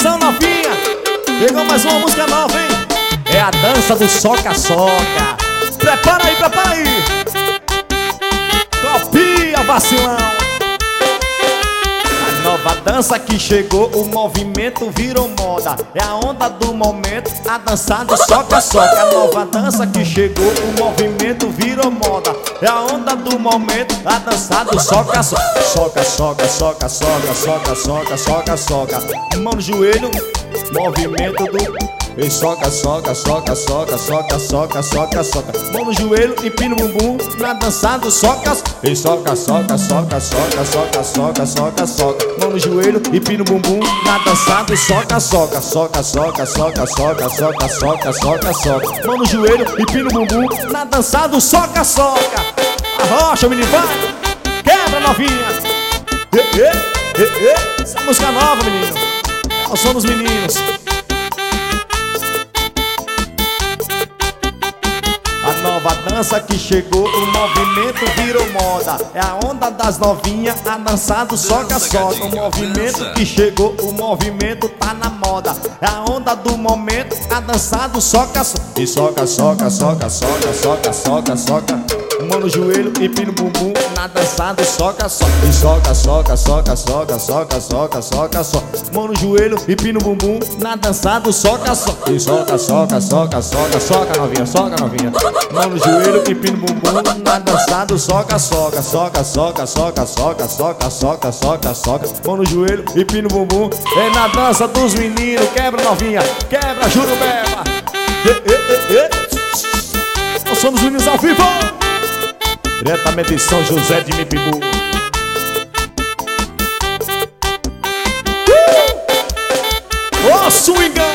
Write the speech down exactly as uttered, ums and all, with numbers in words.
Atenção, novinha, chegou mais uma música nova, hein? É a dança do soca-soca. Prepara aí, prepara aí. Copia, vacilão. A nova dança que chegou, o movimento virou moda. É a onda do momento, a dança do soca-soca. A nova dança que chegou, o movimento virou moda. É a onda do momento, a dança do soca-soca. Soca, soca, soca, soca, soca, soca, soca, soca. Mão no joelho, movimento do... E soca, soca, soca, soca, soca, soca, soca, soca. Mão no joelho, empina o bumbum na dança do soca. E soca, soca, soca, soca, soca, soca, soca, soca. Mão no joelho, empina o bumbum na dança do soca, soca. Soca, soca, soca, soca, soca, soca, soca, soca. Mão no joelho, empina o bumbum na dança do soca, soca. Arrocha, menino, vai! Quebra, novinha! E, e, e, e. Essa música nova, menino. Nós somos meninos. A nova dança que chegou, o movimento virou moda. É a onda das novinhas, a dança do soca-soca. O movimento que chegou, o movimento tá na moda. É a onda do momento, a dança do soca-soca. E soca, soca, soca, soca, soca, soca, soca. Mão no joelho, empina o bumbum na dança do soca-soca. E soca, soca, soca, soca, soca, soca, soca, soca. Mão no joelho, empina o bumbum na dança do soca-soca. E soca, soca, soca, soca, soca, novinha, soca, novinha. Mão no joelho, empina o bumbum na dança do soca-soca. Soca, soca, soca, soca, soca, soca, soca, soca. Mão no joelho, empina o bumbum. É na dança dos meninos. Quebra, novinha, quebra, jurubeba. E, e, e, e. Nós somos meninos ao vivo. Diretamente de São José de Mipibu. Ô, swingão!